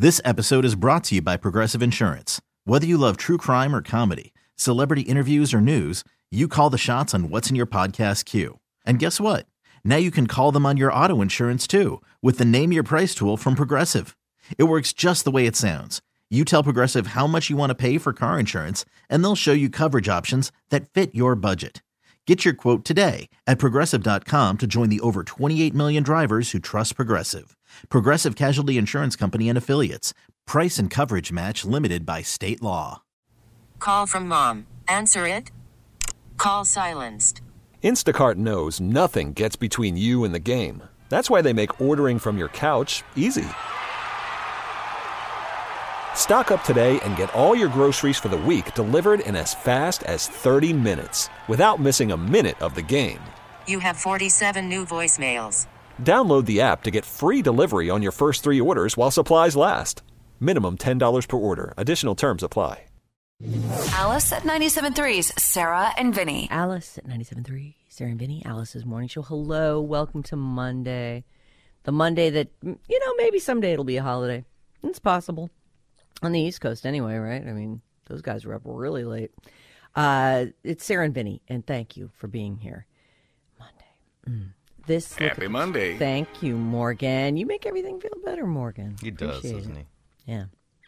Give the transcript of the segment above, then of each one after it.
This episode is brought to you by Progressive Insurance. Whether you love true crime or comedy, celebrity interviews or news, you call the shots on what's in your podcast queue. And guess what? Now you can call them on your auto insurance too with the Name Your Price tool from Progressive. It works just the way it sounds. You tell Progressive how much you want to pay for car insurance, and they'll show you coverage options that fit your budget. Get your quote today at Progressive.com to join the over 28 million drivers who trust Progressive. Progressive Casualty Insurance Company and Affiliates. Price and coverage match limited by state law. Call from mom. Answer it. Call silenced. Instacart knows nothing gets between you and the game. That's why they make ordering from your couch easy. Stock up today and get all your groceries for the week delivered in as fast as 30 minutes without missing a minute of the game. You have 47 new voicemails. Download the app to get free delivery on your first 3 orders while supplies last. Minimum $10 per order. Additional terms apply. Alice at 97.3's Sarah and Vinny. Alice at 97.3, Sarah and Vinny, Alice's morning show. Hello, welcome to Monday. The Monday that, maybe someday it'll be a holiday. It's possible. On the East Coast anyway, right? I mean, those guys were up really late. It's Sarah and Vinny, and thank you for being here. Monday. Happy Monday. Thank you, Morgan. You make everything feel better, Morgan. He does, doesn't he? Yeah.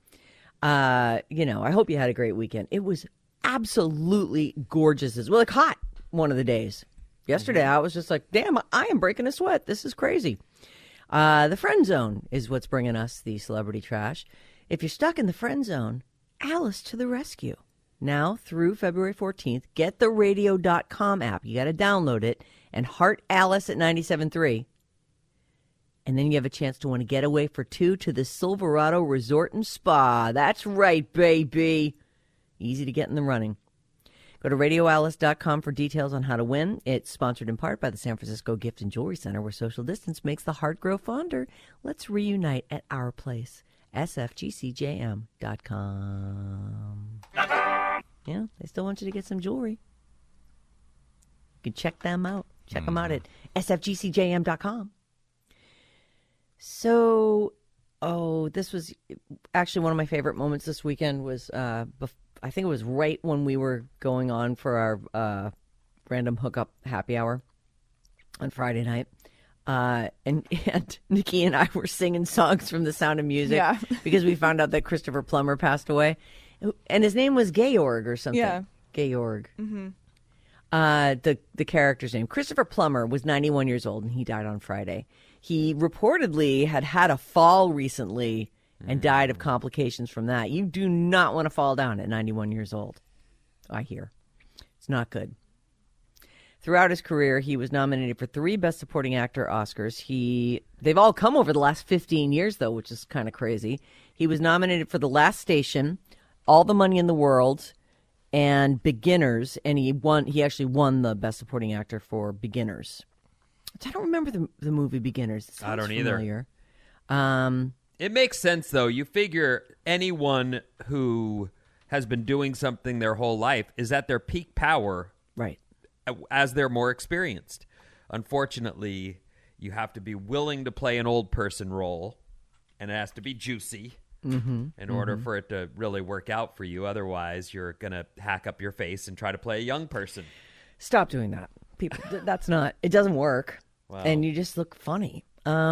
I hope you had a great weekend. It was absolutely gorgeous as well. Like hot one of the days. Yesterday, I was just like, damn, I am breaking a sweat. This is crazy. The friend zone is what's bringing us the celebrity trash. If you're stuck in the friend zone, Alice to the rescue. Now through February 14th, get the radio.com app. You got to download it and heart Alice at 97.3. And then you have a chance to win a getaway for 2 to the Silverado Resort and Spa. That's right, baby. Easy to get in the running. Go to radioalice.com for details on how to win. It's sponsored in part by the San Francisco Gift and Jewelry Center, where social distance makes the heart grow fonder. Let's reunite at our place. sfgcjm.com. Yeah, they still want you to get some jewelry. You can check them out. Check them out at sfgcjm.com. So, this was actually one of my favorite moments this weekend was, I think it was right when we were going on for our random hookup happy hour on Friday night. And Nikki and I were singing songs from The Sound of Music because we found out that Christopher Plummer passed away. And his name was Georg or something. Yeah. Georg. Mm-hmm. The character's name. Christopher Plummer was 91 years old, and he died on Friday. He reportedly had a fall recently and died of complications from that. You do not want to fall down at 91 years old, I hear. It's not good. Throughout his career, he was nominated for 3 Best Supporting Actor Oscars. They've all come over the last 15 years, though, which is kind of crazy. He was nominated for The Last Station, All the Money in the World, and Beginners, and he actually won the Best Supporting Actor for Beginners. I don't remember the movie Beginners. I don't familiar. either. It makes sense, though. You figure anyone who has been doing something their whole life is at their peak power, right, as they're more experienced. Unfortunately, you have to be willing to play an old person role, and it has to be juicy in order for it to really work out for you. Otherwise, you're going to hack up your face and try to play a young person. Stop doing that. People, it doesn't work. Wow. And you just look funny.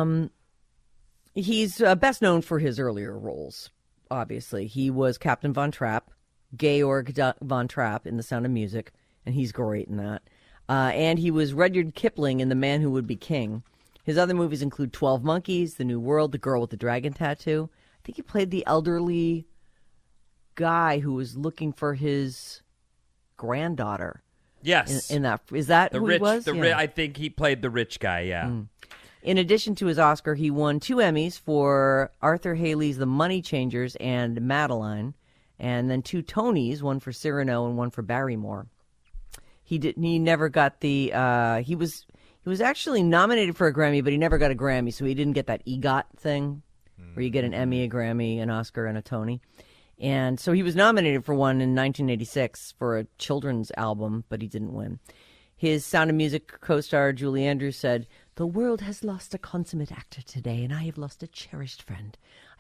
He's best known for his earlier roles, obviously. He was Captain Von Trapp, Georg Von Trapp in The Sound of Music, and he's great in that. And he was Rudyard Kipling in The Man Who Would Be King. His other movies include 12 Monkeys, The New World, The Girl with the Dragon Tattoo. I think he played the elderly guy who was looking for his granddaughter. Yes. In that, is that who he was? I think he played the rich guy, yeah. In addition to his Oscar, he won 2 Emmys for Arthur Haley's The Money Changers and Madeline, and then 2 Tonys, one for Cyrano and one for Barrymore. He never got the he was actually nominated for a Grammy, but he never got a Grammy, so he didn't get that EGOT thing where you get an Emmy, a Grammy, an Oscar, and a Tony. And so he was nominated for one in 1986 for a children's album, but he didn't win. His Sound of Music co-star Julie Andrews said, "The world has lost a consummate actor today, and I have lost a cherished friend.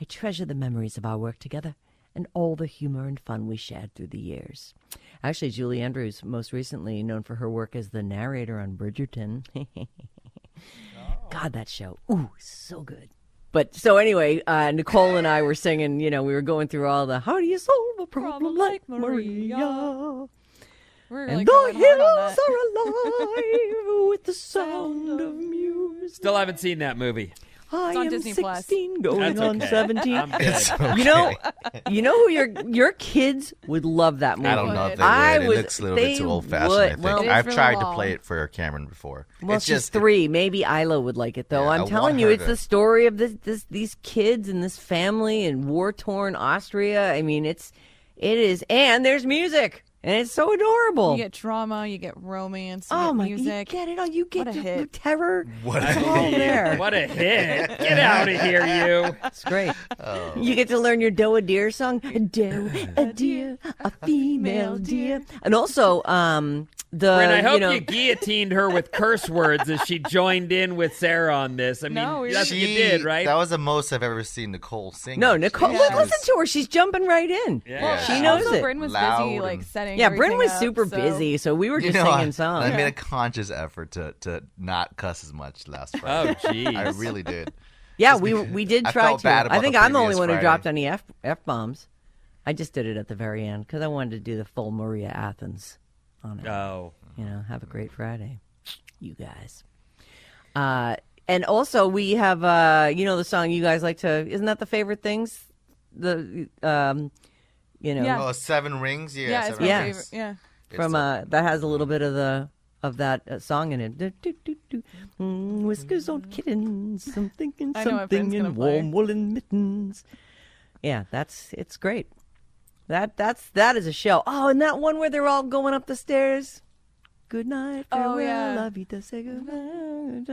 I treasure the memories of our work together and all the humor and fun we shared through the years. Actually, Julie Andrews, most recently known for her work as the narrator on Bridgerton. God, that show. Ooh, so good. But so anyway, Nicole and I were singing, we were going through all the, how do you solve a problem like Maria? And the hills are alive with the sound of music. Still haven't seen that movie. I on am Disney 16 Plus. going That's on okay. 17. I'm good. It's okay. You know who your kids would love that movie. I don't know if they I would. would- It looks a little they bit too old-fashioned, would. I think. Well, It is I've really tried to long. play it for Cameron before. Well, It's she's just 3. Maybe Isla would like it, though. Yeah, I I'm want telling you, her it's to- the story of these kids and this family in war-torn Austria. I mean, it is, and there's music, and it's so adorable. You get drama, you get romance, you Oh get my! music. You get it all. You get What a the hit. terror. What a It's all hit. there. What a hit. Get out of here, you. It's great. Oh. You get to learn your doe a deer song. A doe a deer, a female deer, and also Bryn, I hope you know. you guillotined her with curse words as she joined in with Sarah on this. I mean, No, we- that's what you did, right? That was the most I've ever seen Nicole sing. No, actually. Nicole, Yeah. listen to her. She's jumping right in. Yeah. Well, She knows also, it. Bryn was Loud busy, like, and- setting Yeah, Bryn everything was up, super so- busy, so we were just I singing songs. made a conscious effort to not cuss as much last Friday. Oh, jeez. I really did. Yeah, we did I try felt to. bad about I think the I'm the only previous one who Friday. dropped any f bombs. I just did it at the very end because I wanted to do the full Maria Athens on it. Oh. Have a great Friday, you guys. And also we have the song you guys like to. Isn't that the favorite things? The Yeah. Oh, 7 Rings? Yeah, Yeah, it's 7 my Yeah. Rings. favorite. Yeah. from that has a little bit of that song in it. Do, do, do, do. Whiskers on kittens, something and I know what Bryn's something in gonna play. warm woolen mittens. Yeah, it's great. That is a show. Oh, and that one where they're all going up the stairs. Good night, farewell, Oh, yeah. love you to say goodbye.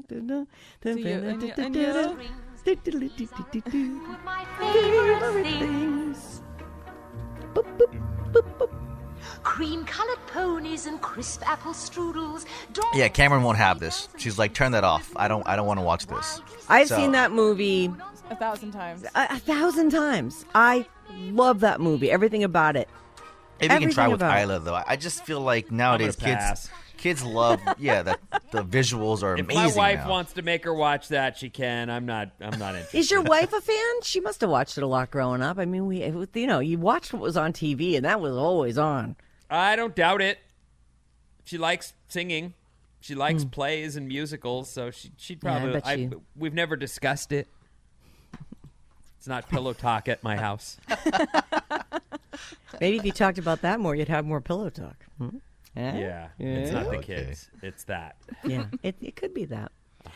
My favorite things. Boop, boop, boop, boop. Cream-colored ponies and crisp apple strudels. Yeah, Cameron won't have this. She's like, turn that off. I don't want to watch this. I've So- seen that movie 1,000 times. a 1,000 times. I love that movie. Everything about it. Maybe you can try Everything with about it. Isla though. I just feel like nowadays I'm gonna pass. kids love the visuals are If amazing. my wife now. wants to make her watch that, she can. I'm not interested. Is your wife a fan? She must have watched it a lot growing up. I mean, you watched what was on TV, and that was always on. I don't doubt it. She likes singing. She likes Hmm. plays and musicals, so she'd Yeah, I probably. bet she- We've never discussed it. It's not pillow talk at my house. Maybe if you talked about that more, you'd have more pillow talk. Hmm? Eh? Yeah, it's not the Okay. kids. It's that. Yeah, it could be that.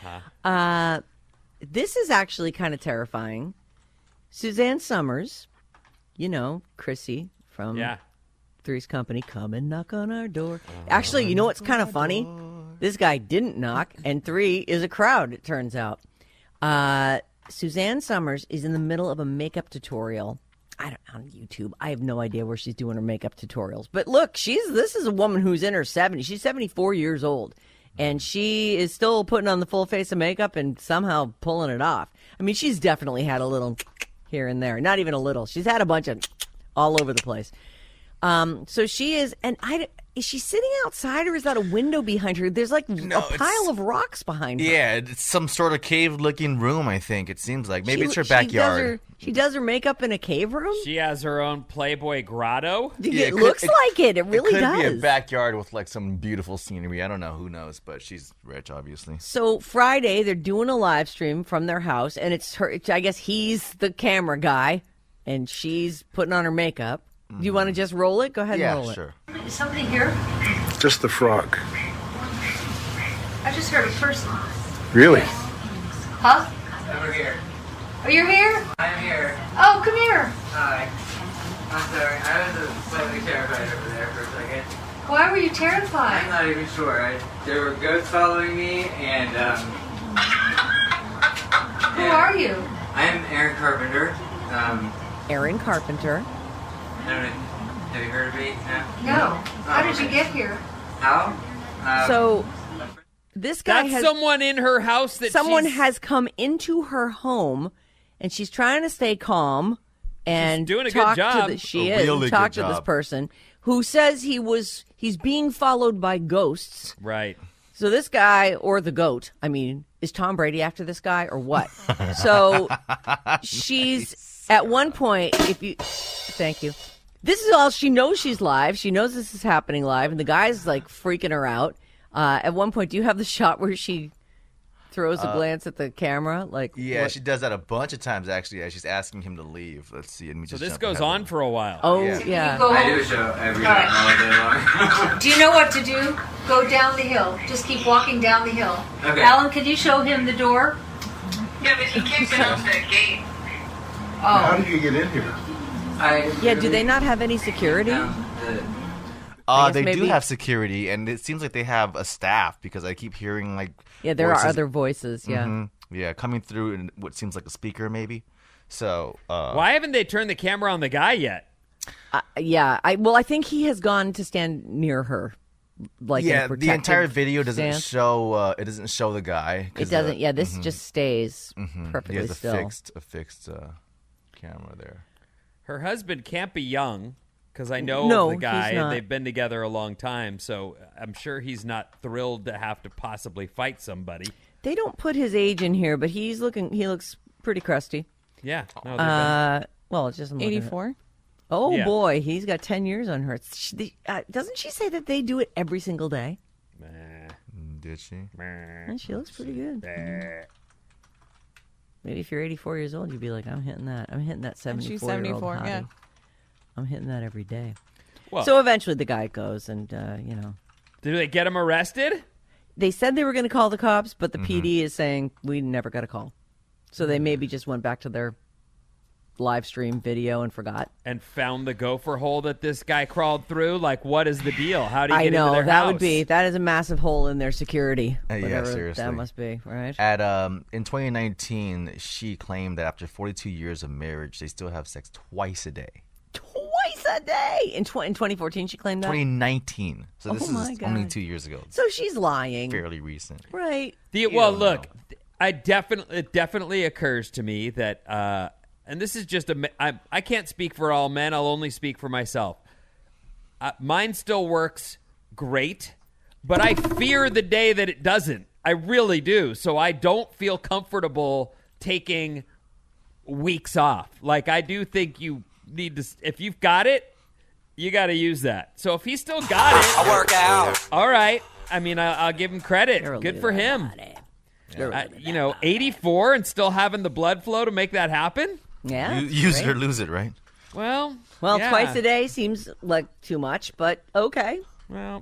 This is actually kind of terrifying. Suzanne Summers, Chrissy from Yeah. Three's Company, come and knock on our door. Actually, you know what's kind of funny? This guy didn't knock, and 3 is a crowd, it turns out. Suzanne Summers is in the middle of a makeup tutorial. On YouTube. I have no idea where she's doing her makeup tutorials. But look, this is a woman who's in her 70s. She's 74 years old. And she is still putting on the full face of makeup and somehow pulling it off. I mean, she's definitely had a little here and there. Not even a little. She's had a bunch of all over the place. So she is, and is she sitting outside or is that a window behind her? There's like No, a pile of rocks behind her. Yeah, it's some sort of cave-looking room. I think it seems like maybe it's her She backyard. does her makeup in a cave room? She has her own Playboy grotto. It looks like it. It really could does. be a backyard with like some beautiful scenery. I don't know. Who knows? But she's rich, obviously. So Friday, they're doing a live stream from their house, and it's her. I guess he's the camera guy, and she's putting on her makeup. Do you want to just roll it? Go ahead and roll Yeah, it. sure. Is somebody here? Just the frog. I just heard a person. Really? Huh? Over here. Oh, you're here? I'm here. Oh, come here. Hi. I'm sorry. I was slightly terrified over there for a second. Why were you I'm terrified? not even sure. There were ghosts following me, and Who are you? I'm Aaron Carpenter. Aaron Carpenter. I don't know. Have you heard of me? No. No. How did you get here? How? So this guy That's has someone in her house that someone she's- has come into her home and she's trying to stay calm and doing a good talk job. to she A is really talk good to this job. person who says he's being followed by ghosts. Right. So this guy, or the goat, I mean, is Tom Brady after this guy or what? So she's at one point, thank you. This is all she knows. She's live. She knows this is happening live, and the guy's like freaking her out. At one point, do you have the shot where she throws a glance at the camera? Like, Yeah, what? she does that a bunch of times, actually, as she's asking him to leave. Let's see. Let me So just this jump goes ahead on of for a while. Oh, Yeah. yeah. I do a show every night, all day long. Do you know what to do? Go down the hill. Just keep walking down the hill. Okay. Alan, can you show him the door? Yeah, but he can't get out that gate. How did you get in here? Yeah, do they not have any security? I guess They do maybe- have security, and it seems like they have a staff because I keep hearing like Yeah, there are voices- other voices, yeah. Mhm. Yeah, coming through in what seems like a speaker, maybe. So Why haven't they turned the camera on the guy yet? Yeah, I think he has gone to stand near her. Like in a yeah, the protective entire video doesn't stance. show. It doesn't show the guy. It doesn't. Yeah, this just stays He perfectly has still. a fixed camera there. Her husband can't be young because I know No, the he's guy. not. They've been together a long time, so I'm sure he's not thrilled to have to possibly fight somebody. They don't put his age in here, but he looks pretty crusty. Yeah. No, they've been- Well, it's just I'm looking at- 84. Oh Yeah. boy, he's got 10 years on her. Doesn't she say that they do it every single day? Did she? And she looks pretty good. Maybe if you're 84 years old, you'd be like, I'm hitting that. I'm hitting that 74 And she's year old 74, yeah. hottie. I'm hitting that every day. Well- So eventually the guy goes and, Did they get him arrested? they said they were going to call the cops, but the PD is saying we never got a call. So they maybe just went back to their live stream video and forgot. And found the gopher hole that this guy crawled through? Like, what is the deal? How do you I get know into their that house? that is a massive hole in their security. Yeah, Whatever seriously. that must be, right? At in 2019, she claimed that after 42 years of marriage, they still have sex twice a day. Twice a day in 2014. She claimed that. 2019. So this Oh my is only God. 2 years ago. So she's lying, Fairly recent. right? Well, look, it definitely occurs to me that, and this is just I can't speak for all men. I'll only speak for myself. Mine still works great, but I fear the day that it doesn't. I really do. So I don't feel comfortable taking weeks off. Like, I do think you need to, if you've got it, you got to use that. So if he's still got it, I work out. all right. I mean, I'll give him credit. You're a Good loser, for him. buddy. 84 and still having the blood flow to make that happen? Yeah. Use it great. or lose it, right? Well, yeah. Twice a day seems like too much, but okay. Well,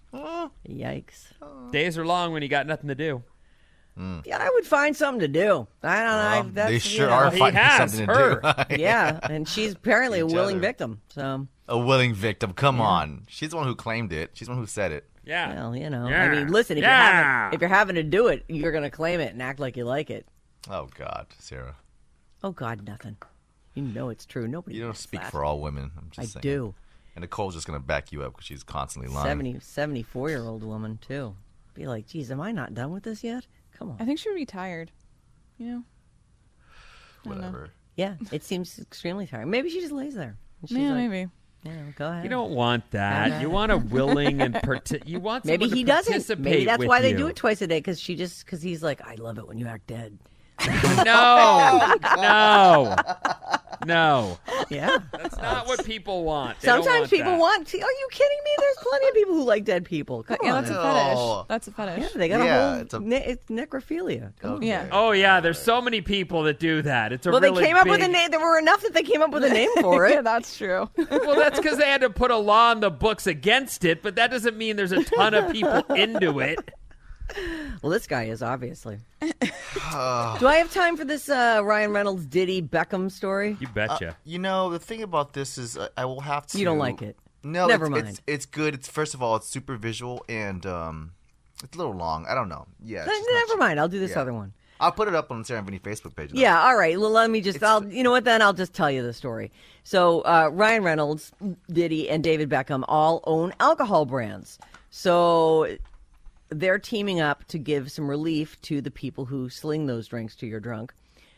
Yikes. days are long when you got nothing to do. Yeah, I would find something to do. I don't know. That's, They you sure know. are He finding has something to her. do. Yeah, and she's apparently a Each willing other. victim. So, A willing victim. Come on. She's the one who claimed it. She's the one who said it. Yeah. well, I Yeah. mean, listen, if you're having to do it, you're going to claim it and act like you like it. Oh, God, Sarah. Oh God, nothing. You know it's true. Nobody. You don't wants speak that. for all women. I'm I just saying. do. And Nicole's just going to back you up because she's constantly lying. 74-year-old woman too. Be like, geez, am I not done with this yet? Come on. I think she would be tired. You know? I don't know. Whatever. Yeah, it seems extremely tiring. Maybe she just lays there. And she's Yeah, like, maybe. Yeah, go ahead. You don't want that. You want a willing and you want Maybe someone he to doesn't. participate Maybe that's with why they you. do it twice a day because he's like, I love it when you act dead. No. Yeah. That's not what people want. They don't Sometimes want people that. want. Are you kidding me? There's plenty of people who like dead people. Come Yeah, on. that's a fetish. Oh. That's a fetish. Yeah, they got Yeah, a it's a- whole it's necrophilia. Come on. Yeah. Oh yeah, there's so many people that do that. It's a Well, really they came up big... with a name. There were enough that they came up with a name for Yeah, it. that's true. Well, that's because they had to put a law in the books against it, but that doesn't mean there's a ton of people into it. Well, this guy is obviously. Do I have time for this Ryan Reynolds Diddy Beckham story? You betcha. You know, the thing about this is I will have to... You don't like it. No, Never it's, mind. It's good. It's first of all, it's super visual and it's a little long. I don't know. Yeah. it's just not- Never mind. I'll do this Yeah. other one. I'll put it up on the Sarah and Vinny Facebook page. though. Yeah, all right. Well, let me just, you know what, then I'll just tell you the story. So, Ryan Reynolds, Diddy, and David Beckham all own alcohol brands. So, they're teaming up to give some relief to the people who sling those drinks to your drunk.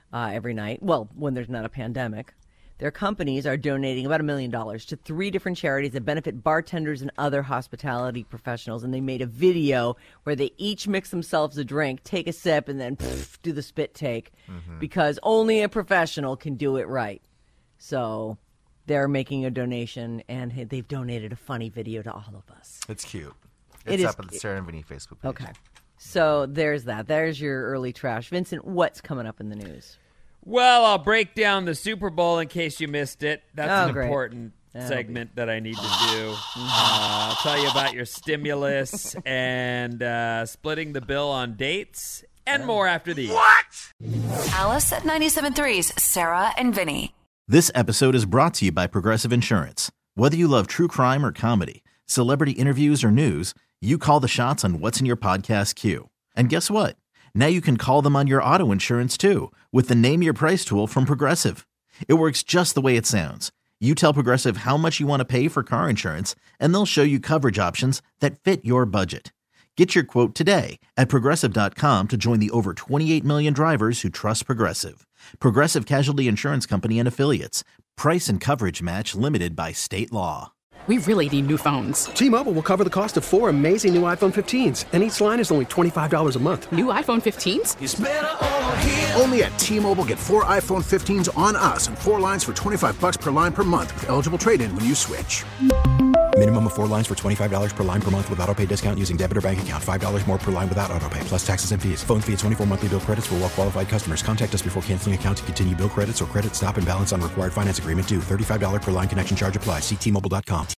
every night. Well, when there's not a pandemic. Their companies are donating about $1 million to 3 different charities that benefit bartenders and other hospitality professionals. And they made a video where they each mix themselves a drink, take a sip, and then do the spit take because only a professional can do it right. So they're making a donation, and they've donated a funny video to all of us. It's cute. It's up on the Sarah and Vinny Facebook page. Okay. So there's that. There's your early trash. Vincent, what's coming up in the news? Well, I'll break down the Super Bowl in case you missed it. That's an great. important segment that I need to do. I'll tell you about your stimulus and splitting the bill on dates and more after these. What? Alice at 97.3's Sarah and Vinny. This episode is brought to you by Progressive Insurance. Whether you love true crime or comedy, celebrity interviews or news, you call the shots on what's in your podcast queue. And guess what? Now you can call them on your auto insurance, too, with the Name Your Price tool from Progressive. It works just the way it sounds. You tell Progressive how much you want to pay for car insurance, and they'll show you coverage options that fit your budget. Get your quote today at Progressive.com to join the over 28 million drivers who trust Progressive. Progressive Casualty Insurance Company and Affiliates. Price and coverage match limited by state law. We really need new phones. T-Mobile will cover the cost of 4 amazing new iPhone 15s, and each line is only $25 a month. New iPhone 15s? It's better over here. Only at T-Mobile, get 4 iPhone 15s on us and 4 lines for $25 per line per month with eligible trade-in when you switch. Minimum of 4 lines for $25 per line per month with autopay discount using debit or bank account. $5 more per line without autopay, plus taxes and fees. Phone fee at 24 monthly bill credits for well-qualified customers. Contact us before canceling account to continue bill credits or credit stop and balance on required finance agreement due. $35 per line connection charge applies. See T-Mobile.com.